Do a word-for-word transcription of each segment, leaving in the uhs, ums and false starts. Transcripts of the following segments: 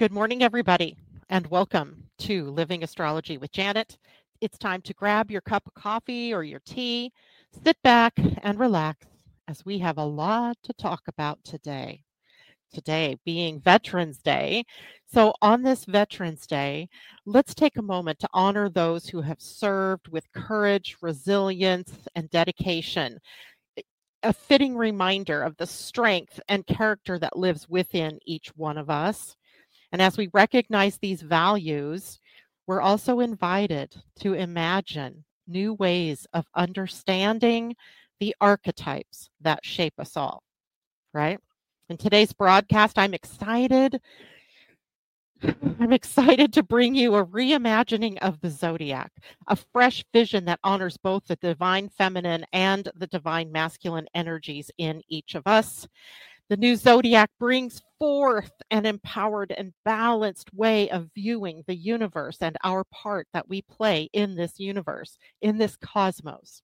Good morning, everybody, and welcome to Living Astrology with Janet. It's time to grab your cup of coffee or your tea, sit back and relax as we have a lot to talk about today. Today being Veterans Day. So, on this Veterans Day, let's take a moment to honor those who have served with courage, resilience, and dedication. A fitting reminder of the strength and character that lives within each one of us. And as we recognize these values, we're also invited to imagine new ways of understanding the archetypes that shape us all, right? In today's broadcast, I'm excited. I'm excited to bring you a reimagining of the zodiac, a fresh vision that honors both the divine feminine and the divine masculine energies in each of us. The new zodiac brings forth an empowered and balanced way of viewing the universe and our part that we play in this universe, in this cosmos.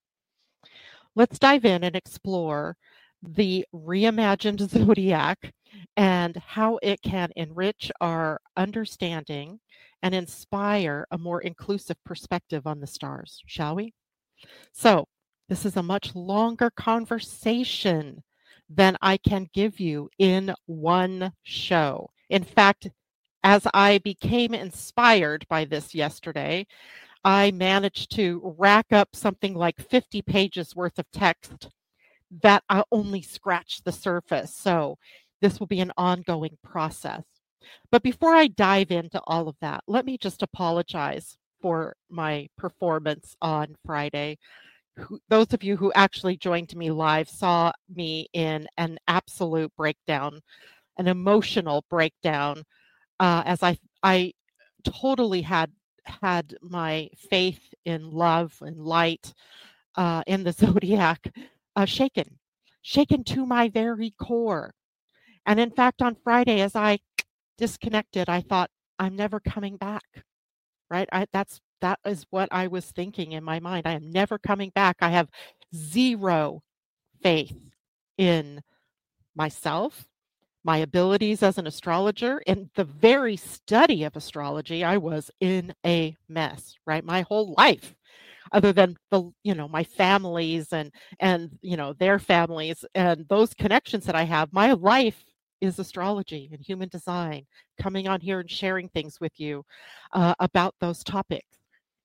Let's dive in and explore the reimagined zodiac and how it can enrich our understanding and inspire a more inclusive perspective on the stars, shall we? So, this is a much longer conversation than I can give you in one show. In fact, as I became inspired by this yesterday, I managed to rack up something like fifty pages worth of text that I only scratched the surface. So this will be an ongoing process. But before I dive into all of that, let me just apologize for my performance on Friday. Who, those of you who actually joined me live saw me in an absolute breakdown, an emotional breakdown, uh, as I I totally had had my faith in love and light uh, in the zodiac uh, shaken, shaken to my very core. And in fact, on Friday, as I disconnected, I thought, I'm never coming back. Right? I, that's that is what I was thinking in my mind. I am never coming back. I have zero faith in myself, my abilities as an astrologer. In the very study of astrology, I was in a mess, right? My whole life, other than the, you know, my families and and you know, their families and those connections that I have, my life is astrology and human design, coming on here and sharing things with you uh, about those topics.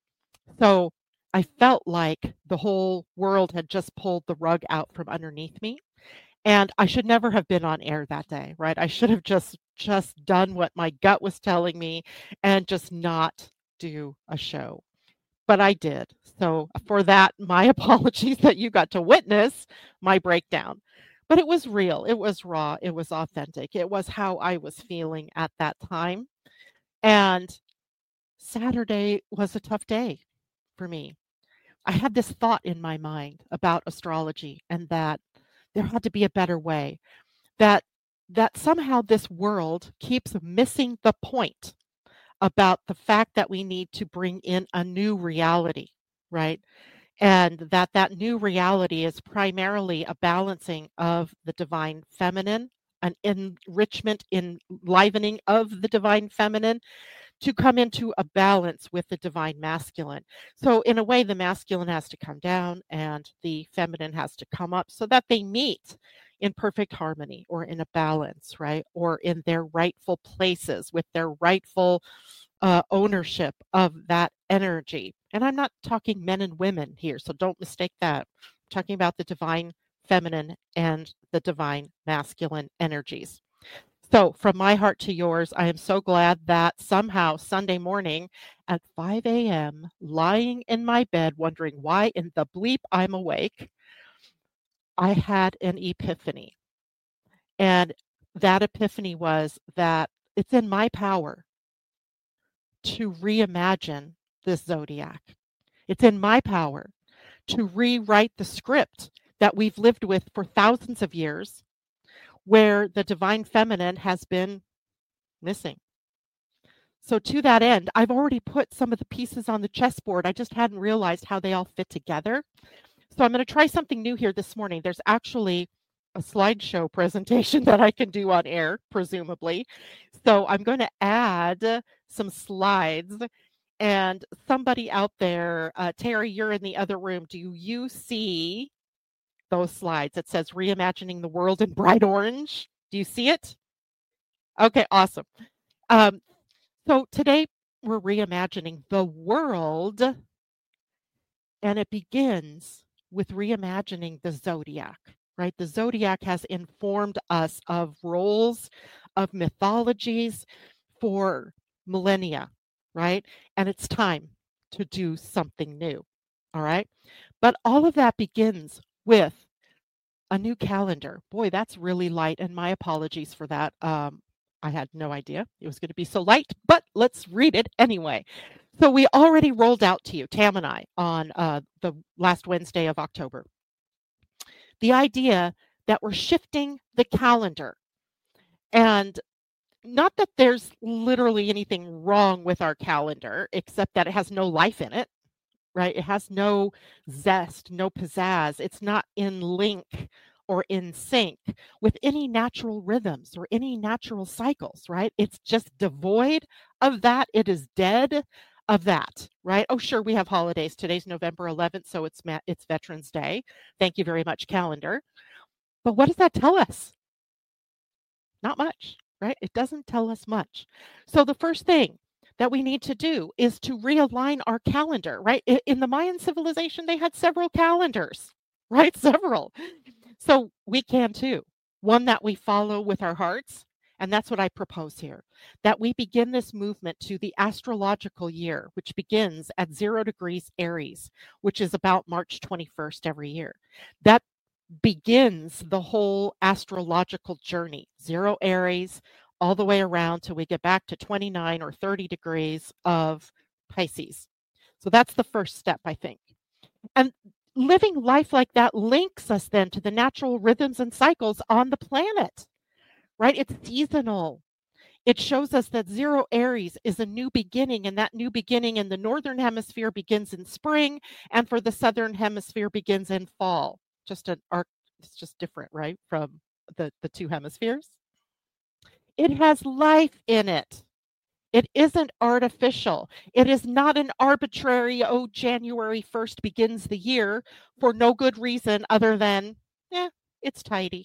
So I felt like the whole world had just pulled the rug out from underneath me. And I should never have been on air that day, right? I should have just just done what my gut was telling me and just not do a show. But I did. So for that, my apologies that you got to witness my breakdown. But it was real. It was raw. It was authentic. It was how I was feeling at that time. And Saturday was a tough day for me. I had this thought in my mind about astrology and that there had to be a better way. That that somehow this world keeps missing the point about the fact that we need to bring in a new reality, right? And that that new reality is primarily a balancing of the divine feminine, an enrichment, enlivening of the divine feminine to come into a balance with the divine masculine. So in a way, the masculine has to come down and the feminine has to come up so that they meet in perfect harmony or in a balance, right? Or in their rightful places with their rightful uh, ownership of that energy. And I'm not talking men and women here, so don't mistake that. I'm talking about the divine feminine and the divine masculine energies. So, from my heart to yours, I am so glad that somehow Sunday morning at five a.m., lying in my bed, wondering why in the bleep I'm awake, I had an epiphany. And that epiphany was that it's in my power to reimagine this zodiac. It's in my power to rewrite the script that we've lived with for thousands of years, where the divine feminine has been missing. So to that end, I've already put some of the pieces on the chessboard. I just hadn't realized how they all fit together. So I'm going to try something new here this morning. There's actually a slideshow presentation that I can do on air, presumably. So I'm going to add some slides. And somebody out there, uh, Terry, you're in the other room. Do you see those slides? It says reimagining the world in bright orange. Do you see it? Okay, awesome. Um, so today we're reimagining the world, and it begins with reimagining the zodiac, right? The zodiac has informed us of roles, of mythologies for millennia, right? And it's time to do something new, all right? But all of that begins with a new calendar. Boy, that's really light, and my apologies for that. Um, I had no idea it was going to be so light, but let's read it anyway. So we already rolled out to you, Tam and I, on uh, the last Wednesday of October, the idea that we're shifting the calendar. And not that there's literally anything wrong with our calendar, except that it has no life in it, right? It has no zest, no pizzazz. It's not in link or in sync with any natural rhythms or any natural cycles, right? It's just devoid of that. It is dead of that, right? Oh, sure, we have holidays. Today's November eleventh, so it's it's Veterans Day. Thank you very much, calendar. But what does that tell us? Not much, right? It doesn't tell us much. So the first thing that we need to do is to realign our calendar, right? In the Mayan civilization, they had several calendars, right? Several. So we can too. One that we follow with our hearts. And that's what I propose here, that we begin this movement to the astrological year, which begins at zero degrees Aries, which is about March twenty-first every year. That begins the whole astrological journey, zero Aries, all the way around till we get back to twenty-nine or thirty degrees of Pisces. So that's the first step, I think. And living life like that links us then to the natural rhythms and cycles on the planet, right? It's seasonal. It shows us that zero Aries is a new beginning, and that new beginning in the northern hemisphere begins in spring, and for the southern hemisphere begins in fall. Just an arc, it's just different, right, from the, the two hemispheres. It has life in it. It isn't artificial. It is not an arbitrary, oh, January first begins the year for no good reason other than, yeah, it's tidy.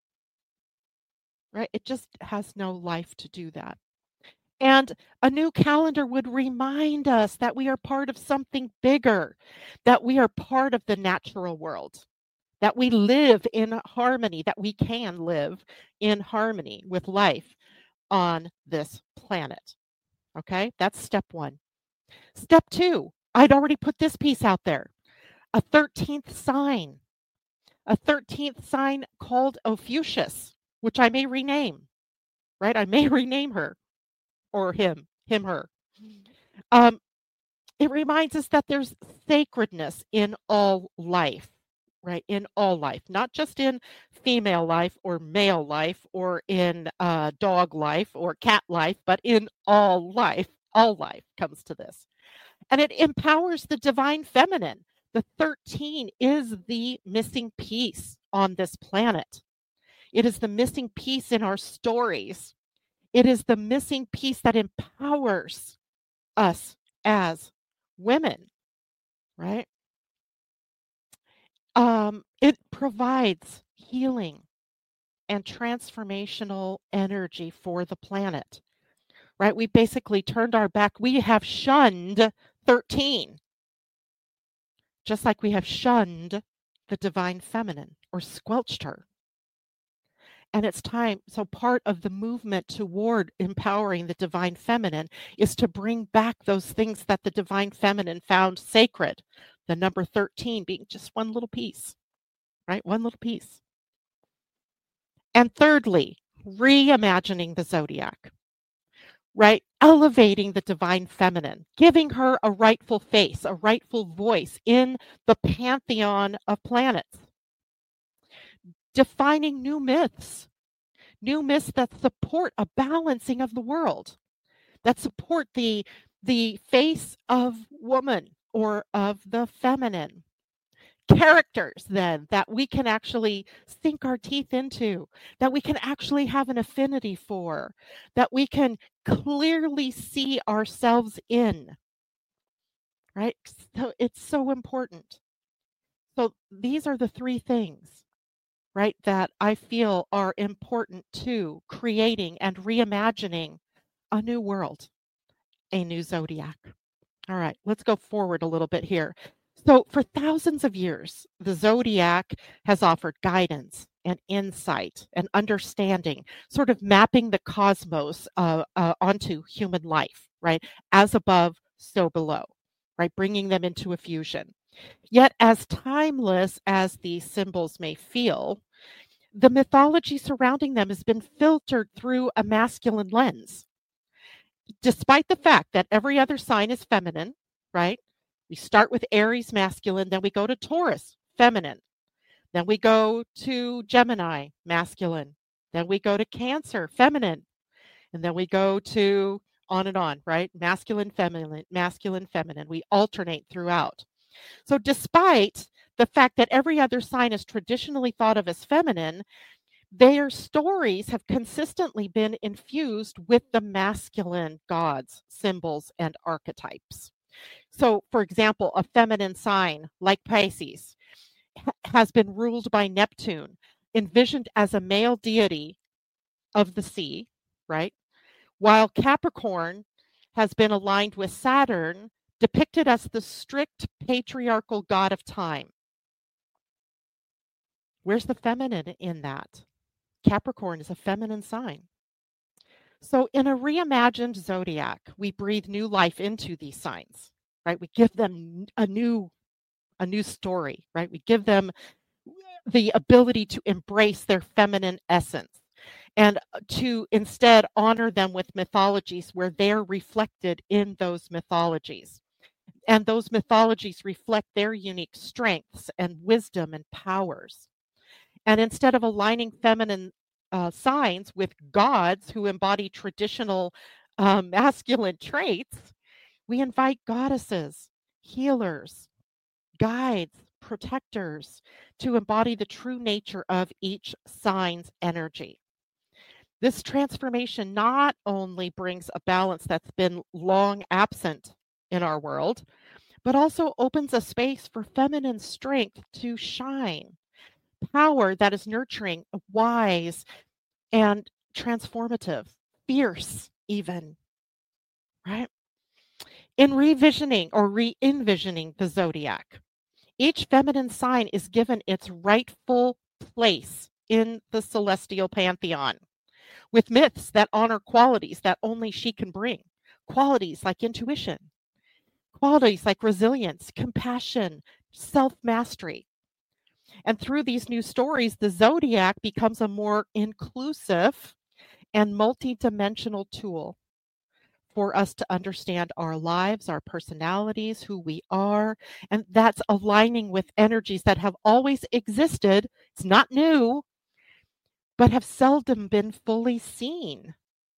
Right? It just has no life to do that. And a new calendar would remind us that we are part of something bigger, that we are part of the natural world, that we live in harmony, that we can live in harmony with life on this planet. Okay, that's step one. Step two, I'd already put this piece out there, a thirteenth sign, a thirteenth sign called Ophiuchus, which I may rename, right? I may rename her or him, him, her. Um, it reminds us that there's sacredness in all life, right? In all life, not just in female life or male life or in uh, dog life or cat life, but in all life. All life comes to this. And it empowers the divine feminine. The thirteen is the missing piece on this planet. It is the missing piece in our stories. It is the missing piece that empowers us as women, right? Um, it provides healing and transformational energy for the planet, right? We basically turned our back. We have shunned thirteen, just like we have shunned the divine feminine or squelched her. And it's time. So part of the movement toward empowering the divine feminine is to bring back those things that the divine feminine found sacred. The number thirteen being just one little piece, right? One little piece. And thirdly, reimagining the zodiac, right? Elevating the divine feminine, giving her a rightful face, a rightful voice in the pantheon of planets. Defining new myths, new myths that support a balancing of the world, that support the, the face of woman or of the feminine, characters then that we can actually sink our teeth into, that we can actually have an affinity for, that we can clearly see ourselves in, right? So it's so important. So these are the three things, right, that I feel are important to creating and reimagining a new world, a new zodiac. All right, let's go forward a little bit here. So, for thousands of years, the zodiac has offered guidance and insight and understanding, sort of mapping the cosmos uh, uh, onto human life, right? As above, so below, right? Bringing them into a fusion. Yet, as timeless as these symbols may feel, the mythology surrounding them has been filtered through a masculine lens. Despite the fact that every other sign is feminine, right? We start with Aries, masculine, then we go to Taurus, feminine. Then we go to Gemini, masculine. Then we go to Cancer, feminine. And then we go to on and on, right? Masculine, feminine, masculine, feminine. We alternate throughout. So, despite the fact that every other sign is traditionally thought of as feminine, their stories have consistently been infused with the masculine gods, symbols, and archetypes. So, for example, a feminine sign like Pisces ha- has been ruled by Neptune, envisioned as a male deity of the sea, right? While Capricorn has been aligned with Saturn, depicted as the strict patriarchal god of time. Where's the feminine in that? Capricorn is a feminine sign. So, in a reimagined zodiac, we breathe new life into these signs, right? We give them a new a new story, right? We give them the ability to embrace their feminine essence and to instead honor them with mythologies where they're reflected in those mythologies. And those mythologies reflect their unique strengths and wisdom and powers. And instead of aligning feminine uh, signs with gods who embody traditional um, masculine traits, we invite goddesses, healers, guides, protectors to embody the true nature of each sign's energy. This transformation not only brings a balance that's been long absent in our world, but also opens a space for feminine strength to shine, power that is nurturing, wise, and transformative, fierce, even, right? In revisioning or re envisioning the zodiac, each feminine sign is given its rightful place in the celestial pantheon with myths that honor qualities that only she can bring, qualities like intuition, qualities like resilience, compassion, self mastery. And through these new stories, the zodiac becomes a more inclusive and multidimensional tool for us to understand our lives, our personalities, who we are. And that's aligning with energies that have always existed. It's not new, but have seldom been fully seen.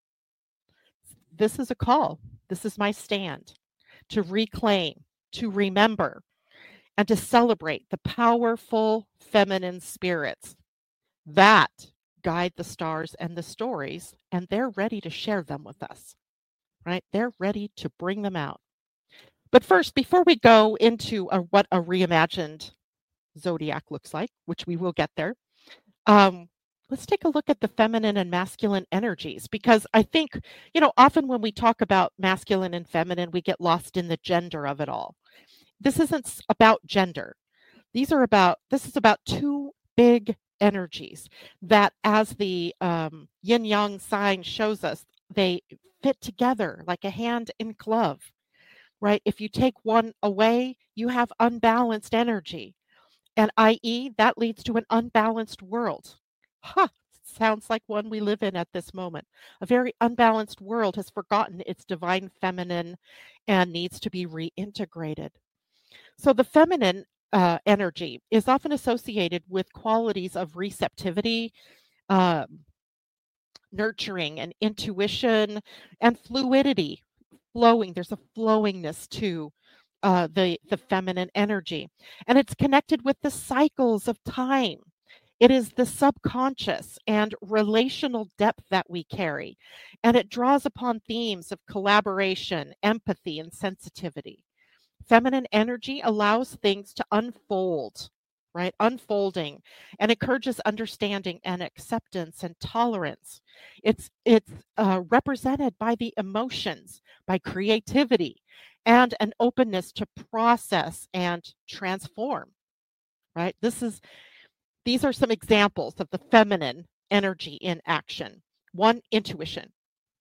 This is a call. This is my stand to reclaim, to remember, and to celebrate the powerful feminine spirits that guide the stars and the stories, and they're ready to share them with us, right? They're ready to bring them out. But first, before we go into a, what a reimagined zodiac looks like, which we will get there, um, let's take a look at the feminine and masculine energies, because I think, you know, often when we talk about masculine and feminine, we get lost in the gender of it all. This isn't s- about gender. These are about, this is about two big energies that, as the um, yin yang sign shows us, they fit together like a hand in glove, right? If you take one away, you have unbalanced energy. And i e, that leads to an unbalanced world. Huh, sounds like one we live in at this moment. A very unbalanced world has forgotten its divine feminine and needs to be reintegrated. So the feminine uh, energy is often associated with qualities of receptivity, um, nurturing, and intuition, and fluidity, flowing. There's a flowingness to uh, the, the feminine energy. And it's connected with the cycles of time. It is the subconscious and relational depth that we carry, and it draws upon themes of collaboration, empathy, and sensitivity. Feminine energy allows things to unfold, right? Unfolding, and encourages understanding and acceptance and tolerance. It's it's uh, represented by the emotions, by creativity, and an openness to process and transform, right? This is these are some examples of the feminine energy in action. One, intuition.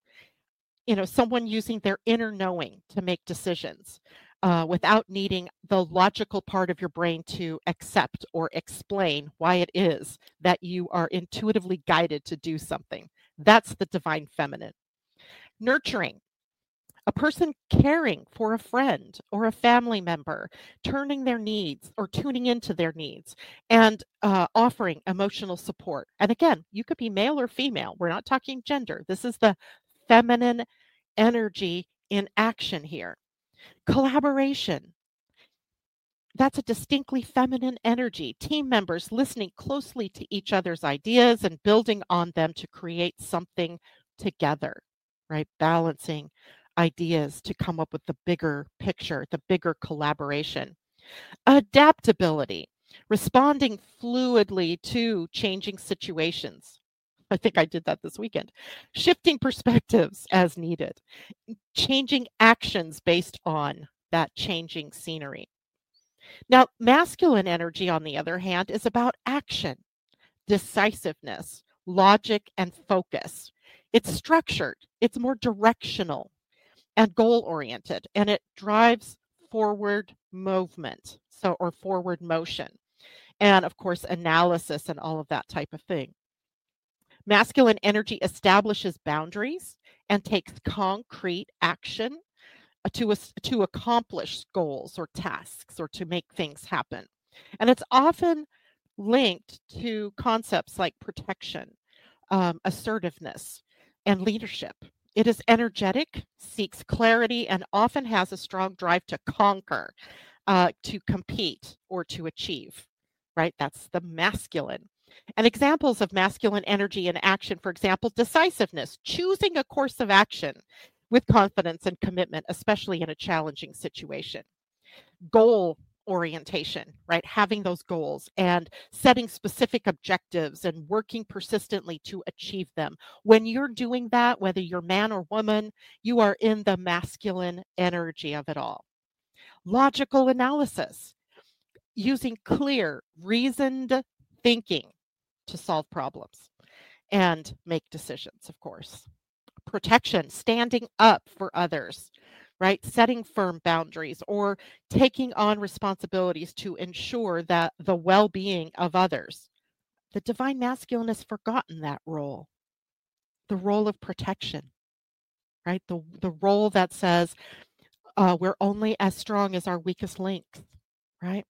You know, someone using their inner knowing to make decisions uh, without needing the logical part of your brain to accept or explain why it is that you are intuitively guided to do something. That's the divine feminine. Nurturing. A person caring for a friend or a family member, turning their needs or tuning into their needs and uh, offering emotional support. And again, you could be male or female. We're not talking gender. This is the feminine energy in action here. Collaboration. That's a distinctly feminine energy. Team members listening closely to each other's ideas and building on them to create something together, right? Balancing ideas to come up with the bigger picture, the bigger collaboration. Adaptability, responding fluidly to changing situations. I think I did that this weekend. Shifting perspectives as needed, changing actions based on that changing scenery. Now, masculine energy, on the other hand, is about action, decisiveness, logic, and focus. It's structured, it's more directional and goal oriented, and it drives forward movement, so or forward motion, and of course, analysis and all of that type of thing. Masculine energy establishes boundaries and takes concrete action to to accomplish goals or tasks or to make things happen. And it's often linked to concepts like protection, um, assertiveness, and leadership. It is energetic, seeks clarity, and often has a strong drive to conquer, uh, to compete, or to achieve, right? That's the masculine. And examples of masculine energy in action, for example, decisiveness, choosing a course of action with confidence and commitment, especially in a challenging situation. Goal orientation, right? Having those goals and setting specific objectives and working persistently to achieve them. When you're doing that, whether you're man or woman, you are in the masculine energy of it all. Logical analysis, using clear, reasoned thinking to solve problems and make decisions, of course. Protection, standing up for others, right? Setting firm boundaries or taking on responsibilities to ensure that the well-being of others. The divine masculine has forgotten that role, the role of protection, right? The, the role that says uh, we're only as strong as our weakest link, right?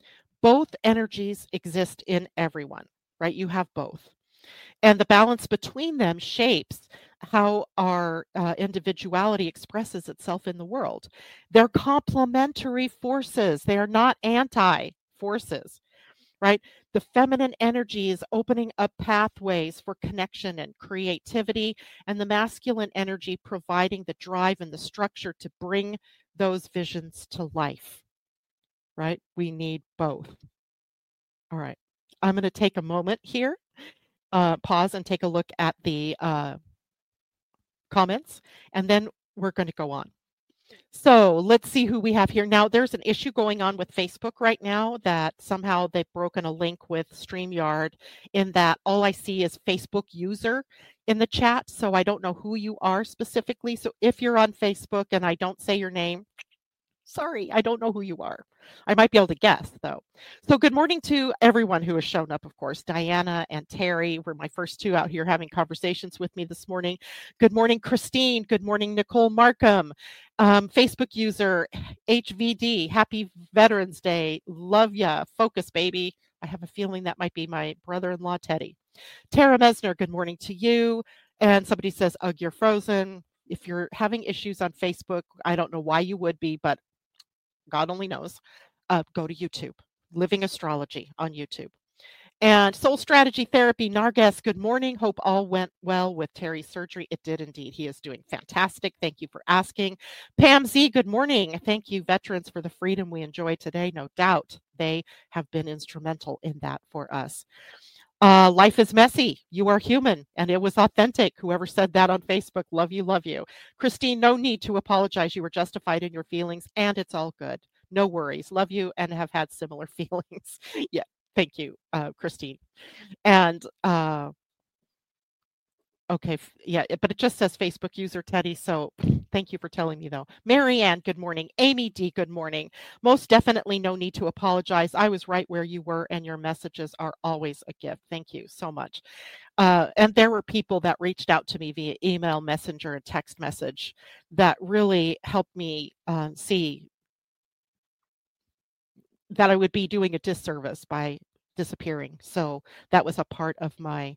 Both energies exist in everyone, right? You have both. And the balance between them shapes how our uh, individuality expresses itself in the world. They're complementary forces, they are not anti forces, right? The feminine energy is opening up pathways for connection and creativity, and the masculine energy providing the drive and the structure to bring those visions to life, right? We need both. All right. I'm going to take a moment here, uh, pause and take a look at the uh, comments, and then we're going to go on. So let's see who we have here. Now, there's an issue going on with Facebook right now that somehow they've broken a link with StreamYard in that all I see is Facebook user in the chat. So I don't know who you are specifically. So if you're on Facebook and I don't say your name, sorry, I don't know who you are. I might be able to guess, though. So good morning to everyone who has shown up, of course. Diana and Terry were my first two out here having conversations with me this morning. Good morning, Christine. Good morning, Nicole Markham. Um, Facebook user H V D, happy Veterans Day. Love ya. Focus, baby. I have a feeling that might be my brother-in-law, Teddy. Tara Mesner, good morning to you. And somebody says, ugh, you're frozen. If you're having issues on Facebook, I don't know why you would be, but God only knows, uh, go to YouTube, Living Astrology on YouTube. And Soul Strategy Therapy, Narges, good morning. Hope all went well with Terry's surgery. It did indeed. He is doing fantastic. Thank you for asking. Pam Z, good morning. Thank you, veterans, for the freedom we enjoy today. No doubt they have been instrumental in that for us. Uh, life is messy. You are human, and it was authentic. Whoever said that on Facebook, love you, love you. Christine, no need to apologize. You were justified in your feelings, and it's all good. No worries. Love you and have had similar feelings. Yeah. Thank you, uh, Christine. And uh, okay, f- yeah, it- but it just says Facebook user Teddy. So thank you for telling me, though. Mary Ann, good morning. Amy D, good morning. Most definitely no need to apologize. I was right where you were, and your messages are always a gift. Thank you so much. Uh, and there were people that reached out to me via email, messenger, and text message that really helped me uh, see that I would be doing a disservice by disappearing. So that was a part of my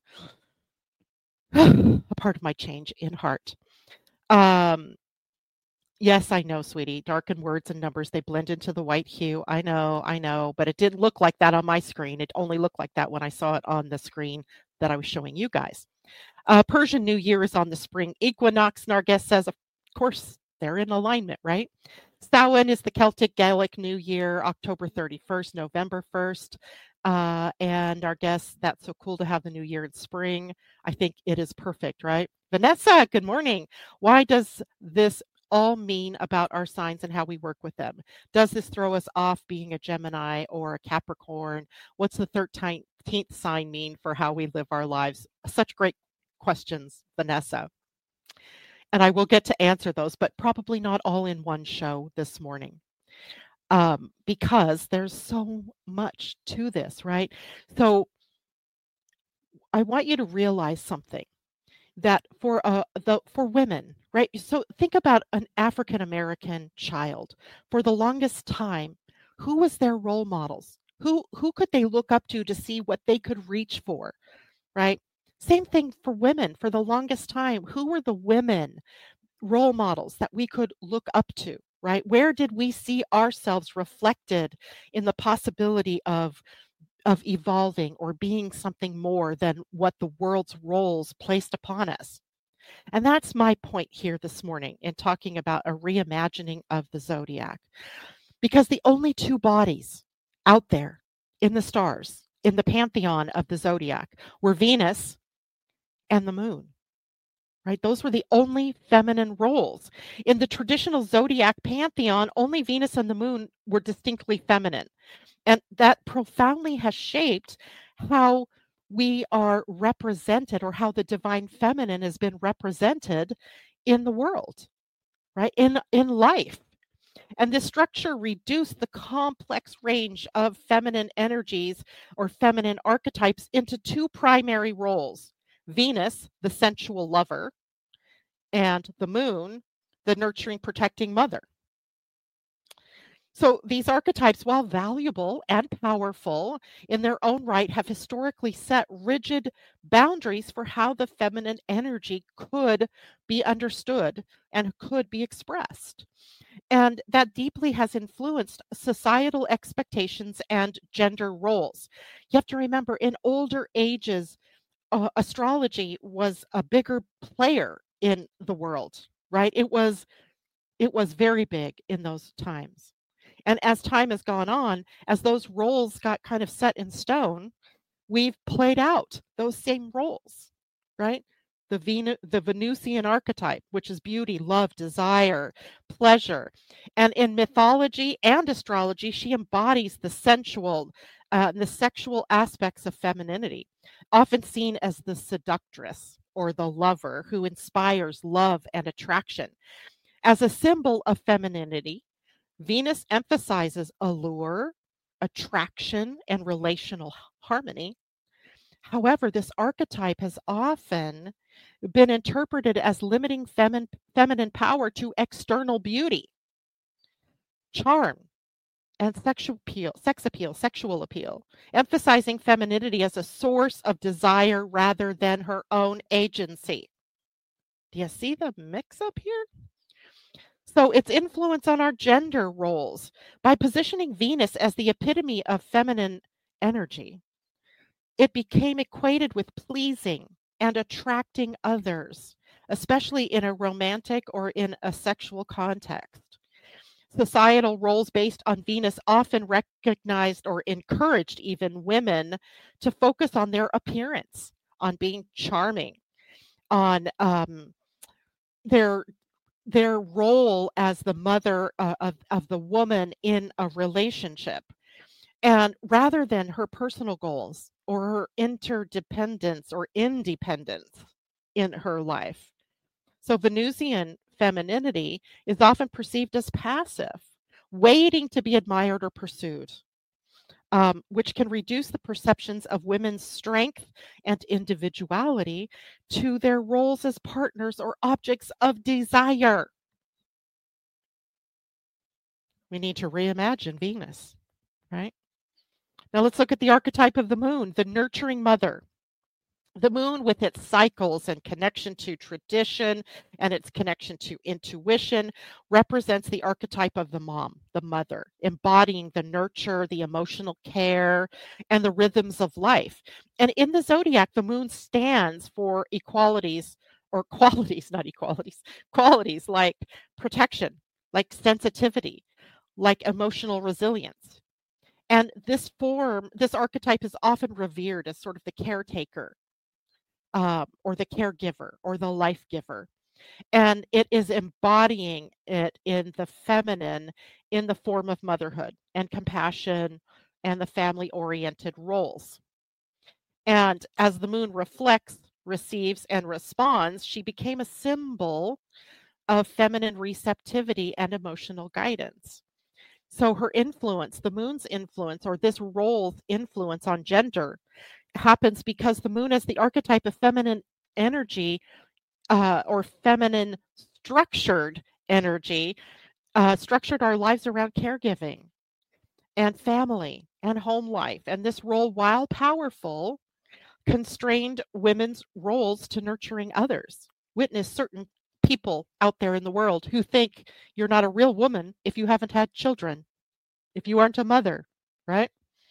a part of my change in heart. Um, yes, I know, sweetie. Darkened words and numbers, they blend into the white hue. I know, I know, but it didn't look like that on my screen. It only looked like that when I saw it on the screen that I was showing you guys. Uh, Persian New Year is on the spring equinox. Narges says, of course, they're in alignment, right? Samhain is the Celtic Gaelic New Year, October thirty-first, November first. Uh, and our guest, that's so cool to have the new year in spring. I think it is perfect, right? Vanessa, good morning. Why does this all mean about our signs and how we work with them? Does this throw us off being a Gemini or a Capricorn? What's the thirteenth sign mean for how we live our lives? Such great questions, Vanessa. And I will get to answer those, but probably not all in one show this morning. Um, because there's so much to this, right? So I want you to realize something that for uh, the for women, right? So think about an African American child. For the longest time, who was their role models? Who who could they look up to to see what they could reach for, right? Same thing for women. For the longest time, who were the women role models that we could look up to, right? Where did we see ourselves reflected in the possibility of of evolving or being something more than what the world's roles placed upon us? And that's my point here this morning in talking about a reimagining of the zodiac. Because the only two bodies out there in the stars, in the pantheon of the zodiac, were Venus and the moon. Right? Those were the only feminine roles. In the traditional zodiac pantheon, only Venus and the moon were distinctly feminine. And that profoundly has shaped how we are represented or how the divine feminine has been represented in the world, right? In in life. And this structure reduced the complex range of feminine energies or feminine archetypes into two primary roles. Venus, the sensual lover, and the moon, the nurturing, protecting mother. So these archetypes, while valuable and powerful in their own right, have historically set rigid boundaries for how the feminine energy could be understood and could be expressed. And that deeply has influenced societal expectations and gender roles. You have to remember, in older ages, uh, astrology was a bigger player in the world, right? It was it was very big in those times. And as time has gone on, as those roles got kind of set in stone, we've played out those same roles, right? The Venus, the Venusian archetype, which is beauty, love, desire, pleasure. And in mythology and astrology, she embodies the sensual, uh, the sexual aspects of femininity, often seen as the seductress or the lover who inspires love and attraction. As a symbol of femininity, Venus emphasizes allure, attraction, and relational harmony. However, this archetype has often been interpreted as limiting femin- feminine power to external beauty, charm, and sexual appeal, sex appeal, sexual appeal, emphasizing femininity as a source of desire rather than her own agency. Do you see the mix up here? So its influence on our gender roles by positioning Venus as the epitome of feminine energy. It became equated with pleasing and attracting others, especially in a romantic or in a sexual context. Societal roles based on Venus often recognized or encouraged even women to focus on their appearance, on being charming, on um, their their role as the mother uh, of, of the woman in a relationship. And rather than her personal goals or her interdependence or independence in her life. So Venusian femininity is often perceived as passive, waiting to be admired or pursued, um, which can reduce the perceptions of women's strength and individuality to their roles as partners or objects of desire. We need to reimagine Venus, right? Now let's look at the archetype of the moon, the nurturing mother. The moon, with its cycles and connection to tradition and its connection to intuition, represents the archetype of the mom, the mother, embodying the nurture, the emotional care, and the rhythms of life. And in the zodiac, the moon stands for equalities or qualities, not equalities, qualities like protection, like sensitivity, like emotional resilience. And this form, this archetype is often revered as sort of the caretaker, um, or the caregiver or the life giver. And it is embodying it in the feminine in the form of motherhood and compassion and the family oriented roles. And as the moon reflects, receives, and responds, she became a symbol of feminine receptivity and emotional guidance. So her influence, the moon's influence, or this role's influence on gender, happens because the moon as the archetype of feminine energy, uh, or feminine structured energy, uh, structured our lives around caregiving and family and home life. And this role, while powerful, constrained women's roles to nurturing others. Witness certain people out there in the world who think you're not a real woman if you haven't had children, if you aren't a mother, right?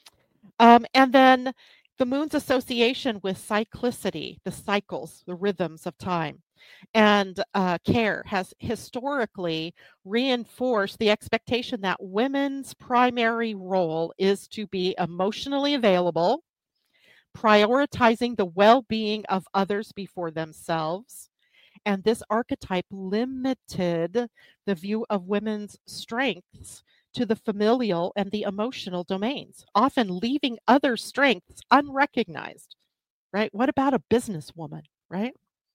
Um, and then the moon's association with cyclicity, the cycles, the rhythms of time, and uh, care has historically reinforced the expectation that women's primary role is to be emotionally available, prioritizing the well being of others before themselves. And this archetype limited the view of women's strengths to the familial and the emotional domains, often leaving other strengths unrecognized, right? What about a businesswoman, right?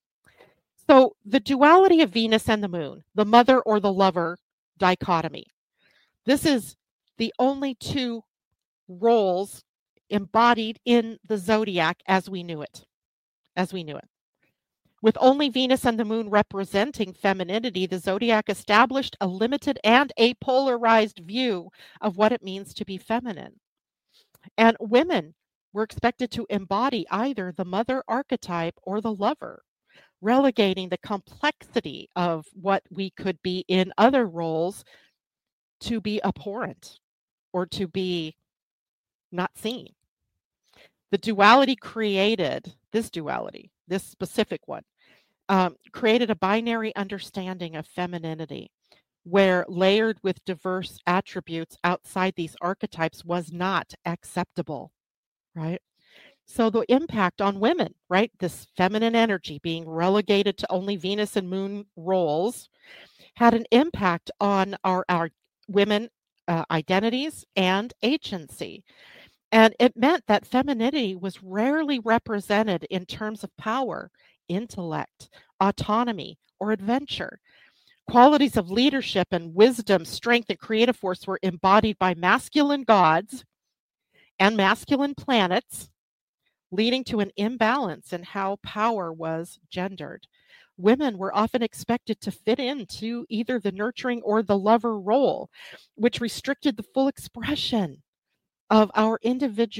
So the duality of Venus and the moon, the mother or the lover dichotomy. This is the only two roles embodied in the zodiac as we knew it, as we knew it. With only Venus and the moon representing femininity, the zodiac established a limited and apolarized view of what it means to be feminine. And women were expected to embody either the mother archetype or the lover, relegating the complexity of what we could be in other roles to be abhorrent or to be not seen. The duality created, this duality, this specific one, um, created a binary understanding of femininity where layered with diverse attributes outside these archetypes was not acceptable, right? So the impact on women, right? This feminine energy being relegated to only Venus and moon roles had an impact on our, our women uh, identities and agency. And it meant that femininity was rarely represented in terms of power, intellect, autonomy, or adventure. Qualities of leadership and wisdom, strength, and creative force were embodied by masculine gods and masculine planets, leading to an imbalance in how power was gendered. Women were often expected to fit into either the nurturing or the lover role, which restricted the full expression of our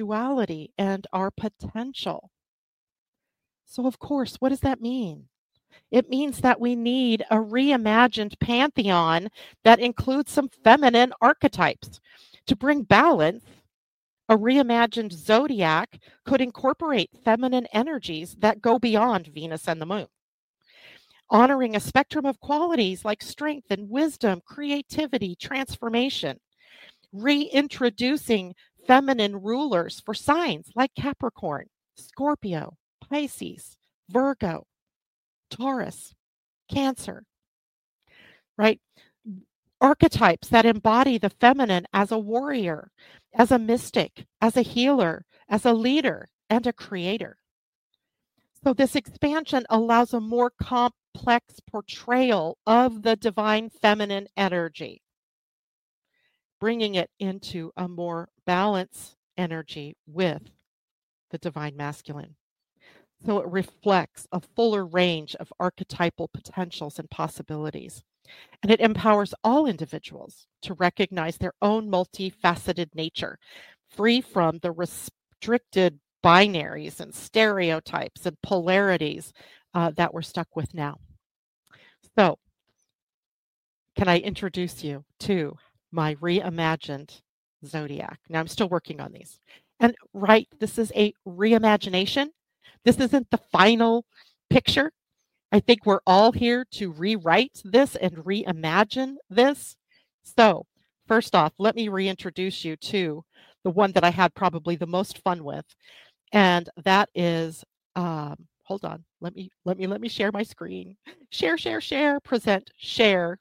individuality and our potential. So, of course, what does that mean? It means that we need a reimagined pantheon that includes some feminine archetypes. To bring balance, a reimagined zodiac could incorporate feminine energies that go beyond Venus and the moon, honoring a spectrum of qualities like strength and wisdom, creativity, transformation, reintroducing feminine rulers for signs like Capricorn, Scorpio, Pisces, Virgo, Taurus, Cancer, right? Archetypes that embody the feminine as a warrior, as a mystic, as a healer, as a leader, and a creator. So this expansion allows a more complex portrayal of the divine feminine energy, bringing it into a more balanced energy with the divine masculine. So it reflects a fuller range of archetypal potentials and possibilities. And it empowers all individuals to recognize their own multifaceted nature, free from the restricted binaries and stereotypes and polarities uh, that we're stuck with now. So, can I introduce you to my reimagined zodiac? Now, I'm still working on these. And right, this is a reimagination. This isn't the final picture. I think we're all here to rewrite this and reimagine this. So, first off, let me reintroduce you to the one that I had probably the most fun with, and that is, um, hold on, let me let me let me share my screen. Share, share, share, present, share.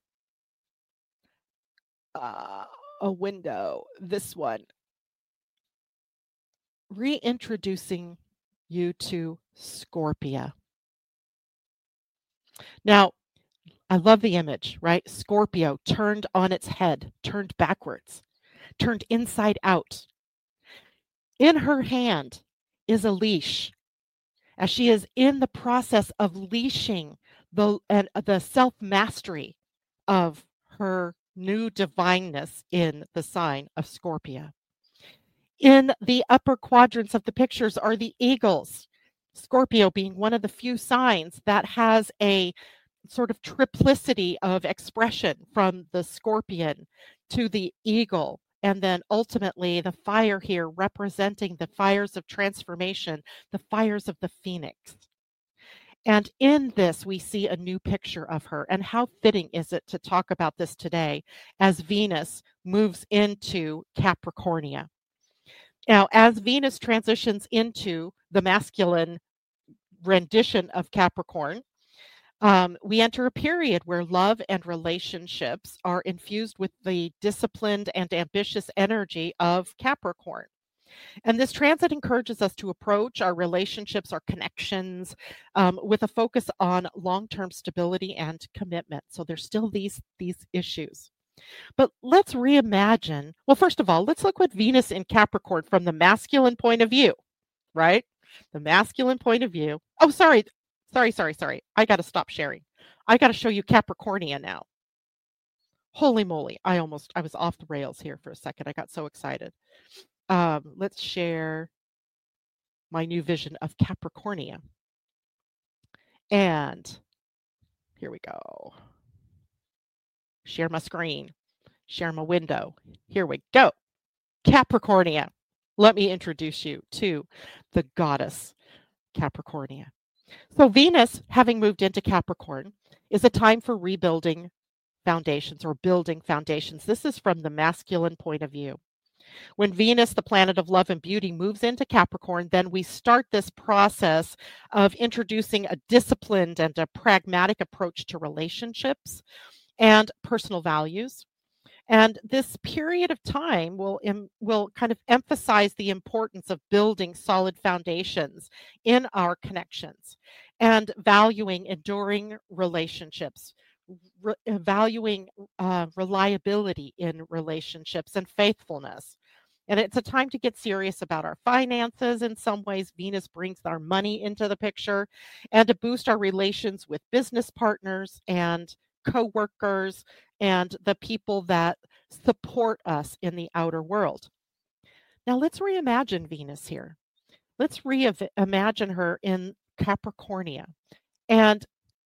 Uh, a window. This one. Reintroducing you to Scorpia. Now, I love the image, right? Scorpio turned on its head, turned backwards, turned inside out. In her hand is a leash, as she is in the process of leashing the, uh, the self-mastery of her new divineness in the sign of Scorpio. In the upper quadrants of the pictures are the eagles, Scorpio being one of the few signs that has a sort of triplicity of expression, from the scorpion to the eagle, and then ultimately the fire here representing the fires of transformation, the fires of the phoenix. And in this, we see a new picture of her. And how fitting is it to talk about this today as Venus moves into Capricornia? Now, as Venus transitions into the masculine rendition of Capricorn, um, we enter a period where love and relationships are infused with the disciplined and ambitious energy of Capricorn. And this transit encourages us to approach our relationships, our connections, um, with a focus on long-term stability and commitment. So there's still these, these issues. But let's reimagine. Well, first of all, let's look at Venus in Capricorn from the masculine point of view, right? The masculine point of view. Oh, sorry. Sorry, sorry, sorry. I got to stop sharing. I got to show you Capricornia now. Holy moly. I almost, I was off the rails here for a second. I got so excited. Um, let's share my new vision of Capricornia. And here we go. Share my screen. Share my window. Here we go. Capricornia. Let me introduce you to the goddess Capricornia. So Venus, having moved into Capricorn, is a time for rebuilding foundations or building foundations. This is from the masculine point of view. When Venus, the planet of love and beauty, moves into Capricorn, then we start this process of introducing a disciplined and a pragmatic approach to relationships and personal values. And this period of time will, um, will kind of emphasize the importance of building solid foundations in our connections and valuing enduring relationships, re- valuing uh, reliability in relationships and faithfulness. And it's a time to get serious about our finances. In some ways, Venus brings our money into the picture, and to boost our relations with business partners and co-workers and the people that support us in the outer world. Now let's reimagine Venus here. Let's reimagine her in Capricornia. And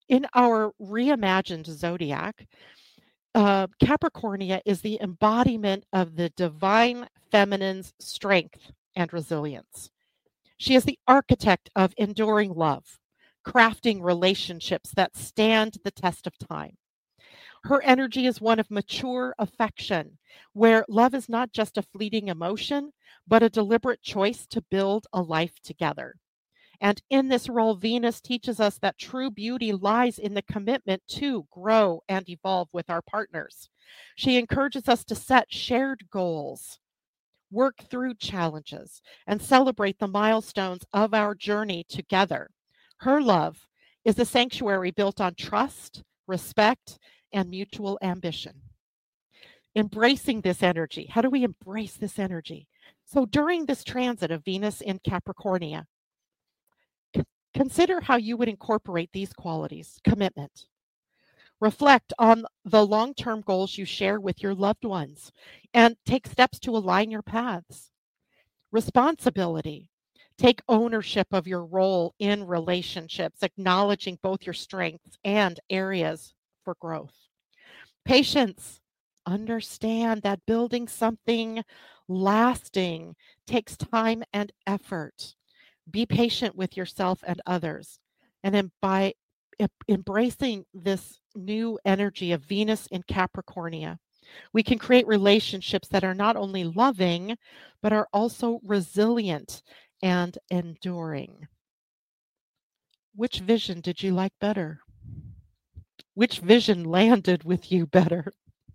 In our reimagined zodiac, uh, Capricornia is the embodiment of the divine feminine's strength and resilience. She is the architect of enduring love, crafting relationships that stand the test of time. Her energy is one of mature affection, where love is not just a fleeting emotion, but a deliberate choice to build a life together. And in this role, Venus teaches us that true beauty lies in the commitment to grow and evolve with our partners. She encourages us to set shared goals, work through challenges, and celebrate the milestones of our journey together. Her love is a sanctuary built on trust, respect, and mutual ambition. Embracing this energy. How do we embrace this energy? So during this transit of Venus in Capricornia, consider how you would incorporate these qualities. Commitment. Reflect on the long-term goals you share with your loved ones and take steps to align your paths. Responsibility. Take ownership of your role in relationships, acknowledging both your strengths and areas for growth. Patience. Understand that building something lasting takes time and effort. Be patient with yourself and others. And then by em- embracing this new energy of Venus in Capricornia, we can create relationships that are not only loving, but are also resilient and enduring. Which vision did you like better? Which vision landed with you better?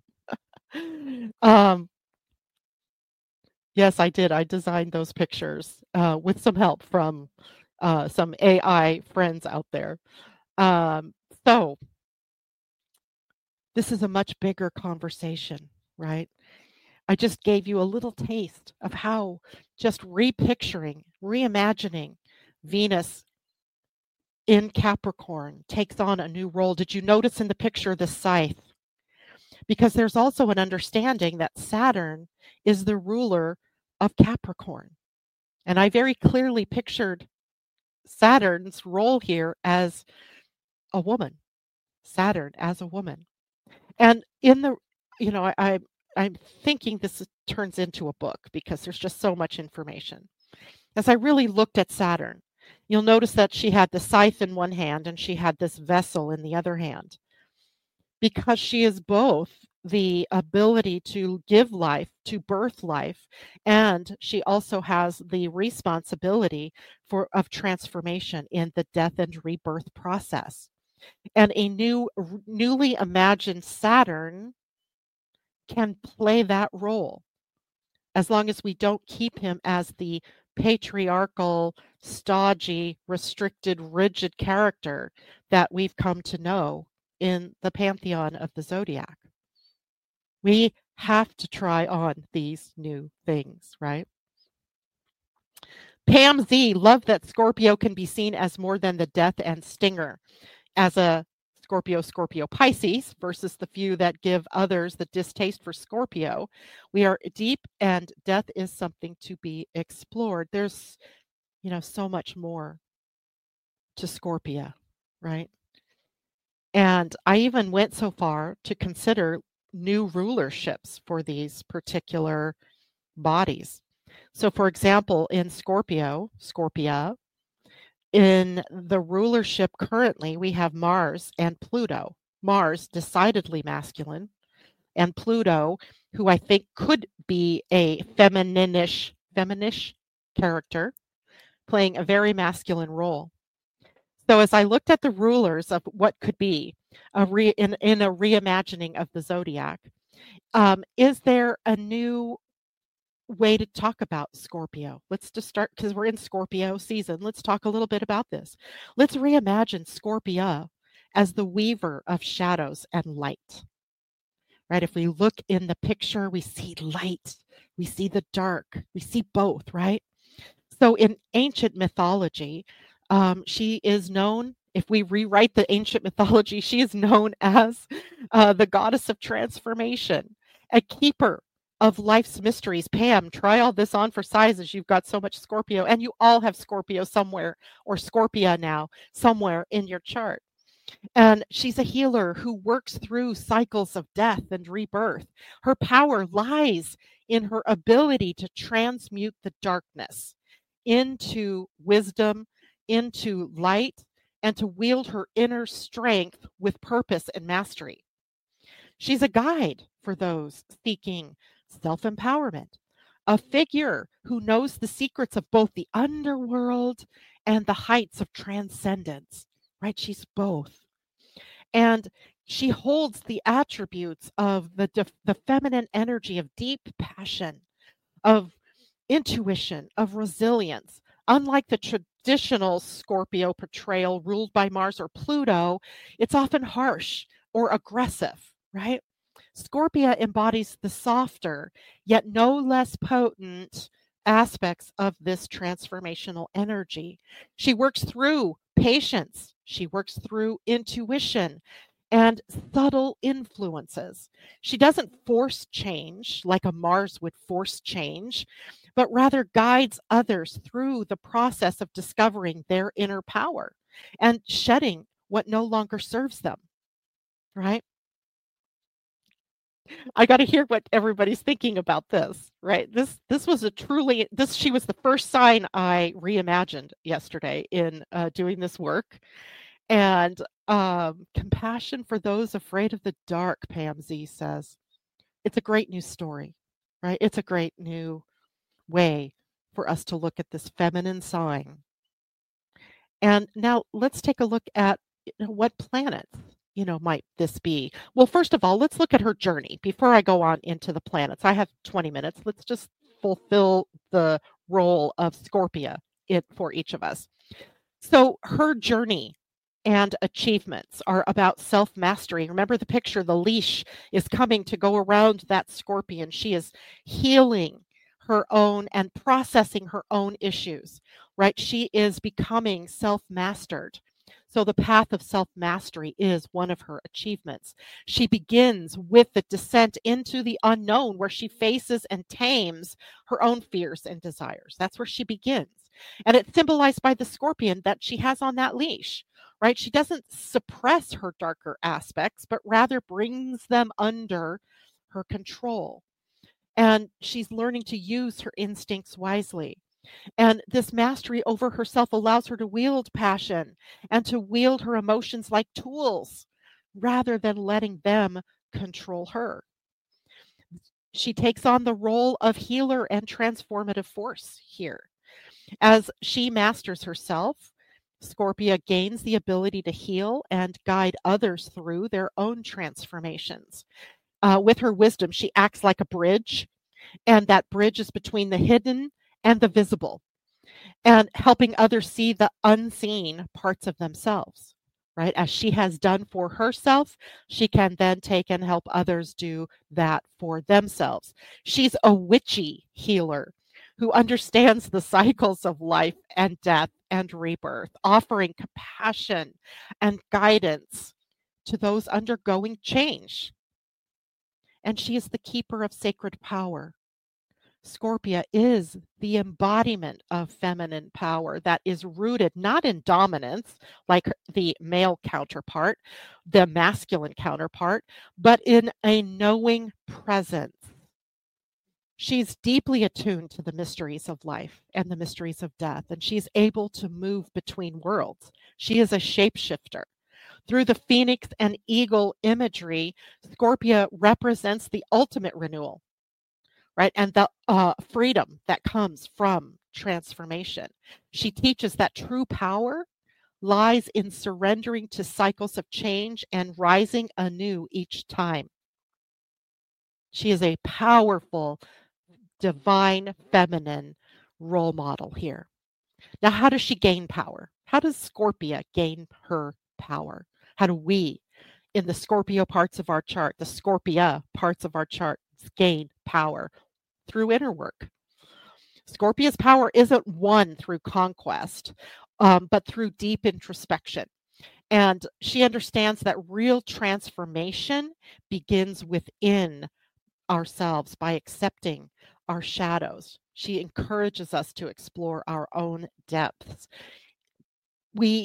um, yes, I did. I designed those pictures uh, with some help from uh, some A I friends out there. Um, so this is a much bigger conversation, right? I just gave you a little taste of how just repicturing, reimagining Venus in Capricorn takes on a new role. Did you notice in the picture the scythe? Because there's also an understanding that Saturn is the ruler of Capricorn. And I very clearly pictured Saturn's role here as a woman, Saturn as a woman. And in the, you know, I, I I'm thinking this is- turns into a book because there's just so much information. As I really looked at Saturn, you'll notice that she had the scythe in one hand and she had this vessel in the other hand because she is both the ability to give life, to birth life, and she also has the responsibility for of transformation in the death and rebirth process. And a new newly imagined Saturn can play that role as long as we don't keep him as the patriarchal, stodgy, restricted, rigid character that we've come to know in the pantheon of the zodiac. We have to try on these new things, right? Pam Z, love that Scorpio can be seen as more than the death and stinger. As a Scorpio, Scorpio, Pisces versus the few that give others the distaste for Scorpio. We are deep and death is something to be explored. There's, you know, so much more to Scorpio, right? And I even went so far to consider new rulerships for these particular bodies. So, for example, in Scorpio, Scorpia, in the rulership currently, we have Mars and Pluto. Mars, decidedly masculine, and Pluto, who I think could be a femininish, feminish character, playing a very masculine role. So as I looked at the rulers of what could be a re, in, in a reimagining of the zodiac, um, is there a new way to talk about Scorpio? Let's just start because we're in Scorpio season. Let's talk a little bit about this. Let's reimagine Scorpio as the weaver of shadows and light. Right? If we look in the picture, we see light, we see the dark, we see both, right? So in ancient mythology, um, she is known, if we rewrite the ancient mythology, she is known as uh, the goddess of transformation, a keeper of life's mysteries. Pam, try all this on for sizes. You've got so much Scorpio, and you all have Scorpio somewhere, or Scorpia now, somewhere in your chart. And she's a healer who works through cycles of death and rebirth. Her power lies in her ability to transmute the darkness into wisdom, into light, and to wield her inner strength with purpose and mastery. She's a guide for those seeking self empowerment, a figure who knows the secrets of both the underworld and the heights of transcendence, right? She's both. And she holds the attributes of the, def- the feminine energy of deep passion, of intuition, of resilience. Unlike the traditional Scorpio portrayal ruled by Mars or Pluto, it's often harsh or aggressive, right? Scorpio embodies the softer, yet no less potent aspects of this transformational energy. She works through patience, she works through intuition and subtle influences. She doesn't force change like a Mars would force change, but rather guides others through the process of discovering their inner power and shedding what no longer serves them, right? I got to hear what everybody's thinking about this, right? This this was a truly this she was the first sign I reimagined yesterday in uh, doing this work, and um, compassion for those afraid of the dark. Pam Z says it's a great new story, right? It's a great new way for us to look at this feminine sign. And now let's take a look at you know, what planets, you know, might this be? Well, first of all, let's look at her journey before I go on into the planets. I have twenty minutes. Let's just fulfill the role of Scorpia it for each of us. So her journey and achievements are about self mastery. Remember the picture, the leash is coming to go around that scorpion. She is healing her own and processing her own issues, right? She is becoming self mastered. So, the path of self mastery is one of her achievements. She begins with the descent into the unknown, where she faces and tames her own fears and desires. That's where she begins. And it's symbolized by the scorpion that she has on that leash, right? She doesn't suppress her darker aspects, but rather brings them under her control. And she's learning to use her instincts wisely. And this mastery over herself allows her to wield passion and to wield her emotions like tools rather than letting them control her. She takes on the role of healer and transformative force here. As she masters herself, Scorpia gains the ability to heal and guide others through their own transformations. Uh, with her wisdom, she acts like a bridge, and that bridge is between the hidden and the visible, and helping others see the unseen parts of themselves. Right? As she has done for herself, she can then take and help others do that for themselves. She's a witchy healer who understands the cycles of life and death and rebirth, offering compassion and guidance to those undergoing change. And she is the keeper of sacred power. Scorpia is the embodiment of feminine power that is rooted not in dominance, like the male counterpart, the masculine counterpart, but in a knowing presence. She's deeply attuned to the mysteries of life and the mysteries of death, and she's able to move between worlds. She is a shapeshifter. Through the phoenix and eagle imagery, Scorpia represents the ultimate renewal, right? And the uh, freedom that comes from transformation. She teaches that true power lies in surrendering to cycles of change and rising anew each time. She is a powerful, divine, feminine role model here. Now, how does she gain power? How does Scorpia gain her power? How do we, in the Scorpio parts of our chart, the Scorpia parts of our chart, gain power? Through inner work. Scorpia's power isn't won through conquest, um, but through deep introspection. And she understands that real transformation begins within ourselves by accepting our shadows. She encourages us to explore our own depths. We